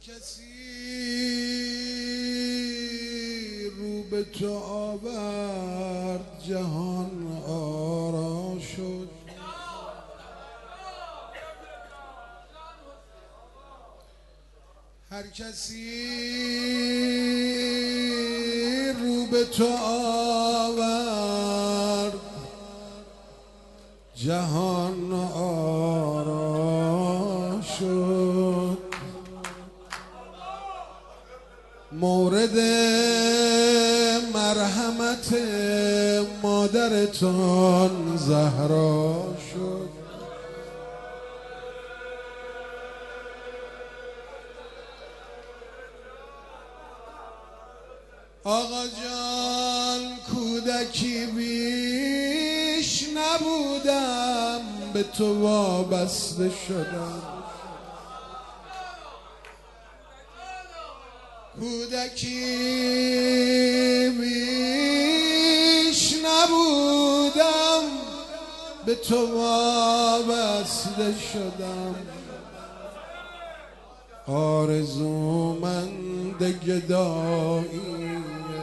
کسی رو به تو آورد جهان آرا شد. هر کسی رو به تو آورد جهان آرا شد. مورد مرحمت مادرتان زهرا شد. آقا جان کودکی بیش نبودم به تو وابسته شدم. کودکی بیش نبودم به تو وابسته شدم. آرزومند گدایی،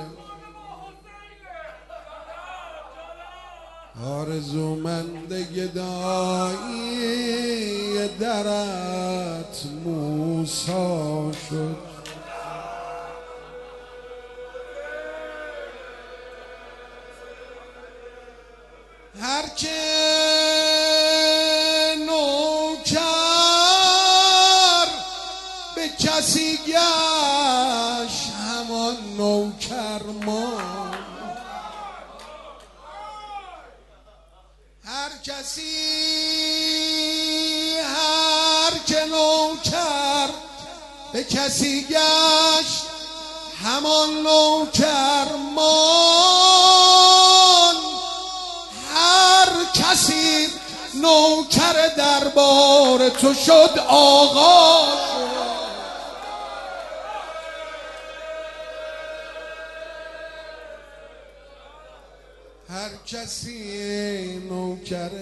آرزومند گدایی درت موسی شد. هر که نوکر به کسی گشت همان نوکر ماند. هر که نوکر به کسی گشت همان نوکر ماند. هر کسی نوکر دربار تو شد آقا شد. هر کسی نوکر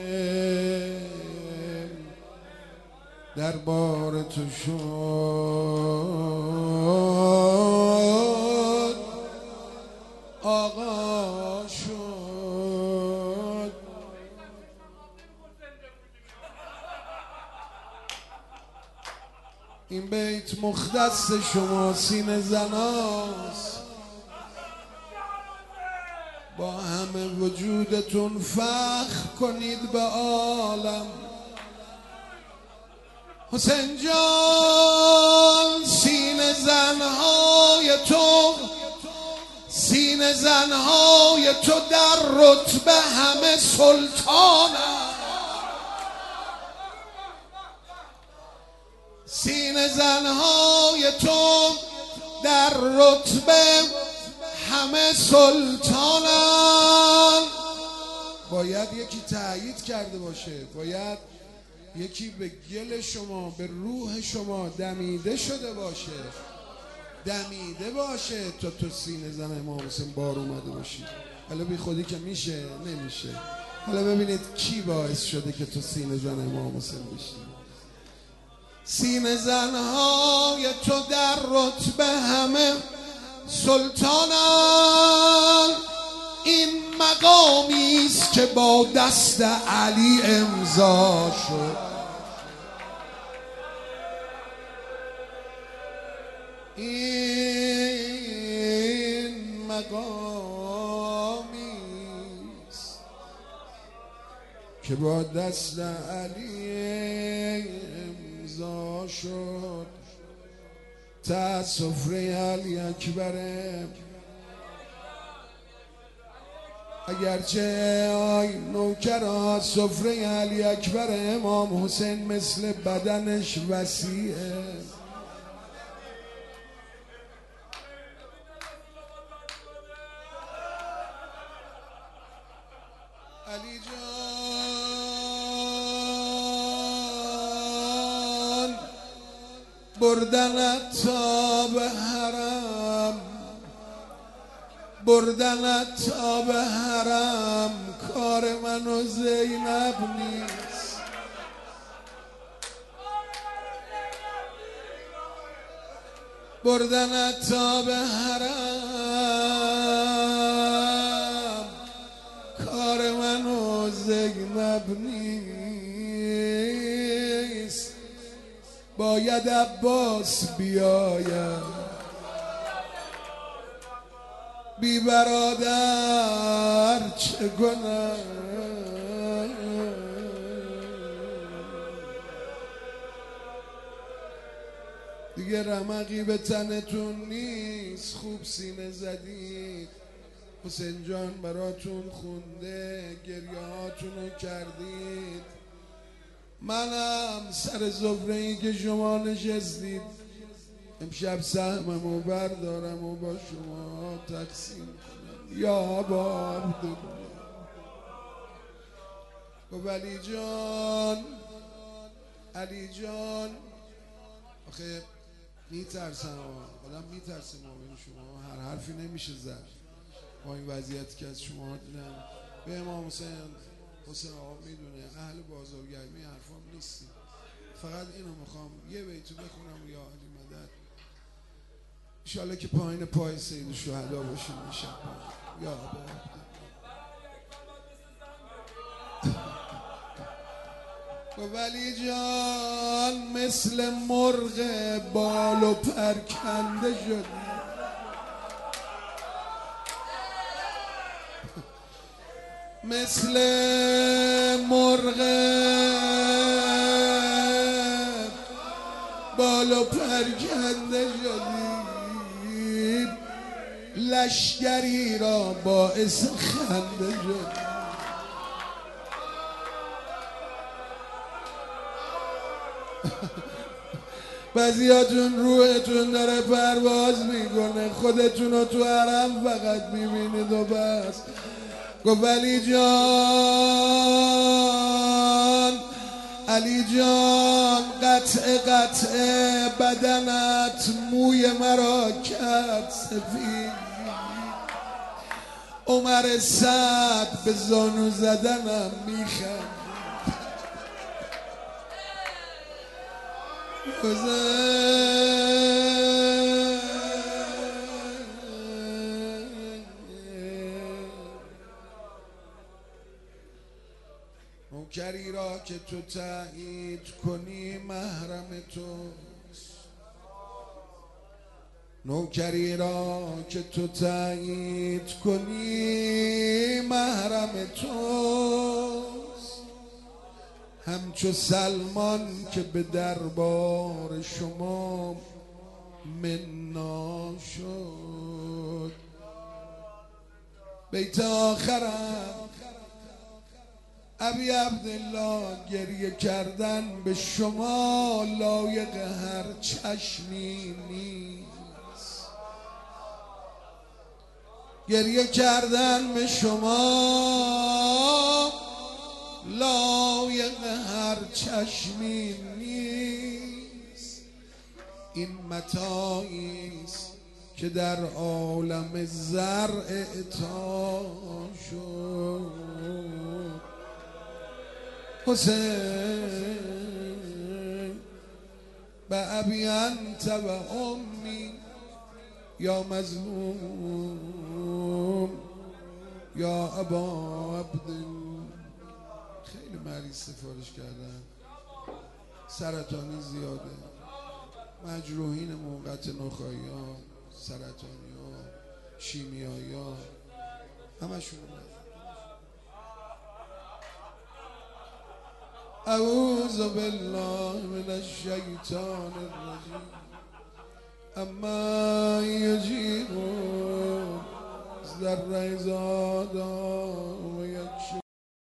دربار تو شد آقا شد. این بیت مختص شما سینه زناست. با همه وجودتون فخر کنید به عالم. حسین جان سینه زنهای تو در رتبه همه سلطانند. سینه زنهای تو در رتبه همه سلطانند. باید یکی تأیید کرده باشه، باید یکی به گل شما، به روح شما دمیده شده باشه، دمیده باشه تا تو سینه زن امام حسین بار اومده باشی. حالا بی خودی که میشه نمیشه. حالا ببینید کی باعث شده که تو سینه زن امام حسین بشی. سینه زنهای تو در رتبه همه سلطانند. این مقامی است که با دست علی امضا شد. این مقامی است که با دست علی امضا شد. تا سفره علی اکبره اگرچه آی نوکرا سفره علی اکبر امام حسین مثل بدنش وسیعه. علی جان بردنت تا به حرم، بردنت تا به حرم کار من و زینب نیست. بردنت تا به حرم، کار من و زینب نیست، باید عباس بیاید، بی برادر چه کنم؟ دیگه رمقی به تنتون نیست، خوب سینه زدید، حسین جان براتون خونده، گریه هاتونو کردید، منم سر زفره‌ای که شما نشستید امشب سهممو بردارم و با شما تقسیم کنم. یا با عبدالله و علی جان، علی جان، آخه میترسم، آدم میترسه مومن شما، هر حرفی نمیشه زد با این وضعیتی که از شما دیدم. به امام حسین آقا میدونه اهل بازارگرمی حرفام نیستی، فقط اینو میخوام یه بیتو بخونم یا علی مدد انشالله که پایین پای سید شهدا باشیم میشم. یا با و ولی جان مثل مرغ بال و پرکنده شدی، مثل مرغ بال و پرکنده شدی، لشگری را باعث خنده شدی. بعضیاتون روحتون داره پرواز میکنه، خودتون رو تو حرم فقط میبینید و بس. گفت علی جان، علی جان، قطع قطع بدنت موی مرا کرد سفید، عمر سعد به زانو زدنم میخند. نوکری را که تو تایید کنی محرم توست، نوکری را که تو تایید کنی محرم توست، همچو سلمان که به دربار شما منا شد. بیت آخرم ابی عبدالله، گریه کردن به شما لایق هر چشمی نیست، گریه کردن به شما لایق هر چشمی نیست. این متاعیست که در عالم زر اعطا شد. حسین به ابی انت و امی یا مظلوم یا ابا عبدالله. خیلی مریض سفارش کردن، سرطانی زیاده، مجروحین موقت نخایی ها، سرطانی ها، شیمیایی ها، همشون اعوذ بالله من الشیطان الرجیم. اما